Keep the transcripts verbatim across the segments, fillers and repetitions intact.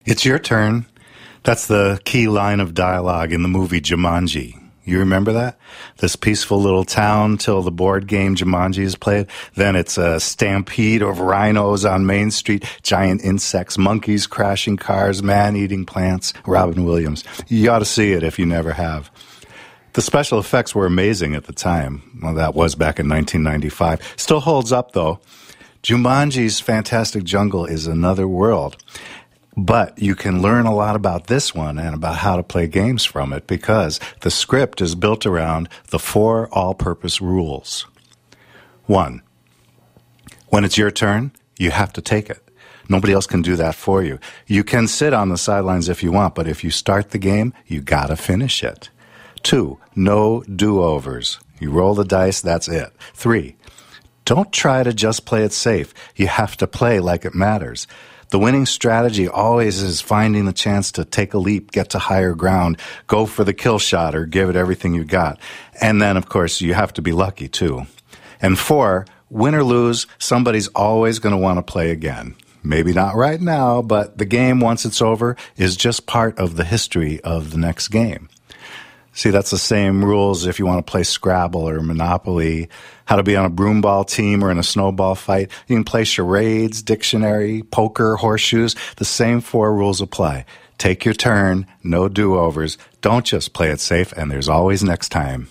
It's your turn. That's the key line of dialogue in the movie Jumanji. You remember that? This peaceful little town till the board game Jumanji is played. Then it's a stampede of rhinos on Main Street, giant insects, monkeys crashing cars, man-eating plants. Robin Williams. You ought to see it if you never have. The special effects were amazing at the time. Well, that was back in nineteen ninety-five. Still holds up, though. Jumanji's Fantastic Jungle is another world. But you can learn a lot about this one and about how to play games from it because the script is built around the four all-purpose rules. One, when it's your turn, you have to take it. Nobody else can do that for you. You can sit on the sidelines if you want, but if you start the game, you gotta finish it. Two, no do-overs. You roll the dice, that's it. Three, don't try to just play it safe. You have to play like it matters. The winning strategy always is finding the chance to take a leap, get to higher ground, go for the kill shot or give it everything you got. And then, of course, you have to be lucky, too. And four, win or lose, somebody's always going to want to play again. Maybe not right now, but the game, once it's over, is just part of the history of the next game. See, that's the same rules if you want to play Scrabble or Monopoly, how to be on a broomball team or in a snowball fight. You can play charades, dictionary, poker, horseshoes. The same four rules apply. Take your turn, no do-overs. Don't just play it safe, and there's always next time.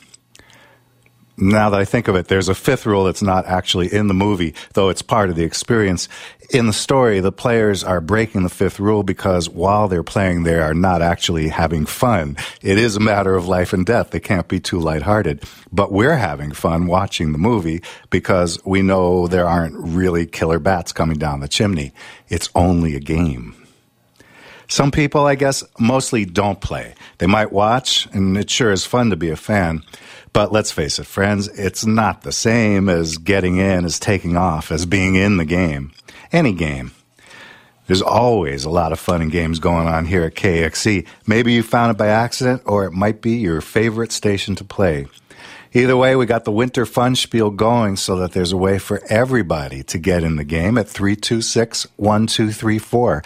Now that I think of it, there's a fifth rule that's not actually in the movie, though it's part of the experience. In the story, the players are breaking the fifth rule because while they're playing, they are not actually having fun. It is a matter of life and death. They can't be too lighthearted. But we're having fun watching the movie because we know there aren't really killer bats coming down the chimney. It's only a game. Some people, I guess, mostly don't play. They might watch, and it sure is fun to be a fan. But let's face it, friends, it's not the same as getting in, as taking off, as being in the game. Any game. There's always a lot of fun and games going on here at K X E. Maybe you found it by accident, or it might be your favorite station to play. Either way, we got the winter fun spiel going so that there's a way for everybody to get in the game at three two six, one two three four.